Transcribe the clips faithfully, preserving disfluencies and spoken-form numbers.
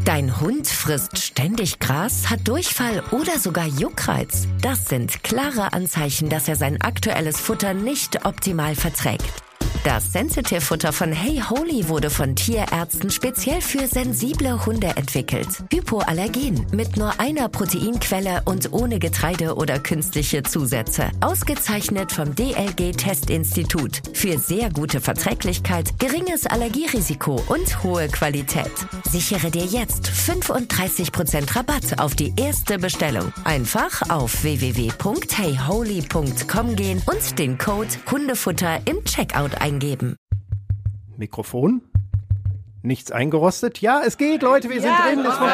Dein Hund frisst ständig Gras, hat Durchfall oder sogar Juckreiz. Das sind klare Anzeichen, dass er sein aktuelles Futter nicht optimal verträgt. Das Sensitive-Futter von Hey Holy wurde von Tierärzten speziell für sensible Hunde entwickelt. Hypoallergen, mit nur einer Proteinquelle und ohne Getreide oder künstliche Zusätze. Ausgezeichnet vom D L G-Testinstitut. Für sehr gute Verträglichkeit, geringes Allergierisiko und hohe Qualität. Sichere dir jetzt fünfunddreißig Prozent Rabatt auf die erste Bestellung. Einfach auf w w w punkt hey holy punkt com gehen und den Code Hundefutter im Checkout eingeben. Mikrofon? Nichts eingerostet? Ja, es geht, Leute, wir sind ja, drin. Es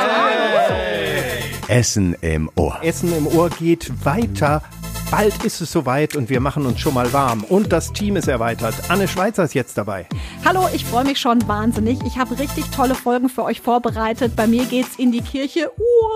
hey. Essen im Ohr. Essen im Ohr geht weiter. Bald ist es soweit und wir machen uns schon mal warm. Und das Team ist erweitert. Anne Schweizer ist jetzt dabei. Hallo, ich freue mich schon wahnsinnig. Ich habe richtig tolle Folgen für euch vorbereitet. Bei mir geht's in die Kirche,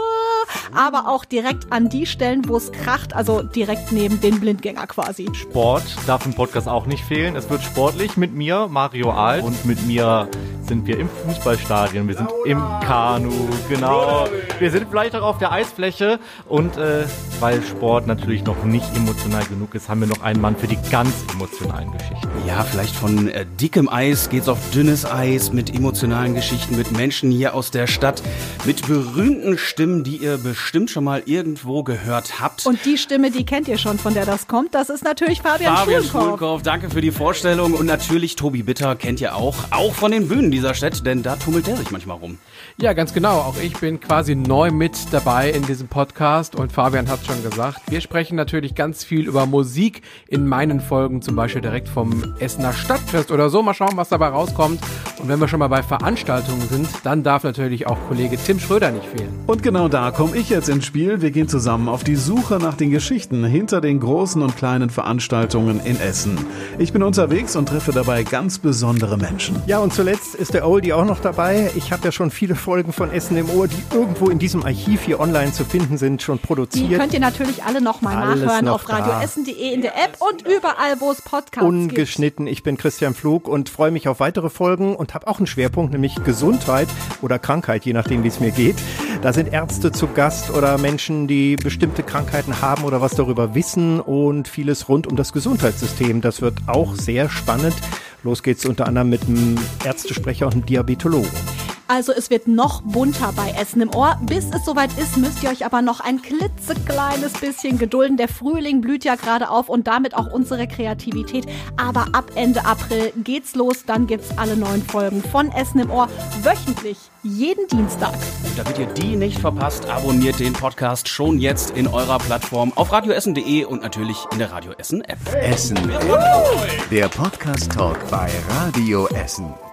uah, aber auch direkt an die Stellen, wo es kracht, also direkt neben den Blindgänger quasi. Sport darf im Podcast auch nicht fehlen. Es wird sportlich mit mir, Mario Alt, und mit mir sind wir im Fußballstadion, wir sind im Kanu, genau. Wir sind vielleicht auch auf der Eisfläche und äh, weil Sport natürlich noch nicht emotional genug ist, haben wir noch einen Mann für die ganz emotionalen Geschichten. Ja, vielleicht von äh, dickem Eis geht's auf dünnes Eis mit emotionalen Geschichten, mit Menschen hier aus der Stadt, mit berühmten Stimmen, die ihr bestimmt schon mal irgendwo gehört habt. Und die Stimme, die kennt ihr schon, von der das kommt, das ist natürlich Fabian, Fabian Schulkopf. Schulkopf. Danke für die Vorstellung und natürlich Tobi Bitter kennt ihr auch, auch von den Bühnen dieser Stadt, denn da tummelt der sich manchmal rum. Ja, ganz genau. Auch ich bin quasi neu mit dabei in diesem Podcast und Fabian hat schon gesagt, wir sprechen natürlich ganz viel über Musik in meinen Folgen, zum Beispiel direkt vom Essener Stadtfest oder so. Mal schauen, was dabei rauskommt. Und wenn wir schon mal bei Veranstaltungen sind, dann darf natürlich auch Kollege Tim Schröder nicht fehlen. Und genau da komme ich jetzt ins Spiel. Wir gehen zusammen auf die Suche nach den Geschichten hinter den großen und kleinen Veranstaltungen in Essen. Ich bin unterwegs und treffe dabei ganz besondere Menschen. Ja, und zuletzt ist der Oldie auch noch dabei. Ich habe ja schon viele Folgen von Essen im Ohr, die irgendwo in diesem Archiv hier online zu finden sind, schon produziert. Die könnt ihr natürlich alle nochmal nachhören noch auf radioessen punkt de in der App und überall, wo es Podcasts Ungeschnitten. gibt. Ich bin Christian Pflug und freue mich auf weitere Folgen und habe auch einen Schwerpunkt, nämlich Gesundheit oder Krankheit, je nachdem, wie es mir geht. Da sind Ärzte zu Gast oder Menschen, die bestimmte Krankheiten haben oder was darüber wissen und vieles rund um das Gesundheitssystem. Das wird auch sehr spannend. Los geht's unter anderem mit einem Ärztesprecher und einem Diabetologen. Also es wird noch bunter bei Essen im Ohr. Bis es soweit ist, müsst ihr euch aber noch ein klitzekleines bisschen gedulden. Der Frühling blüht ja gerade auf und damit auch unsere Kreativität. Aber ab Ende April geht's los. Dann gibt's alle neuen Folgen von Essen im Ohr wöchentlich, jeden Dienstag. Und damit ihr die nicht verpasst, abonniert den Podcast schon jetzt in eurer Plattform auf radioessen punkt de und natürlich in der Radio Essen App. Essen im Ohr. Der Podcast-Talk bei Radio Essen.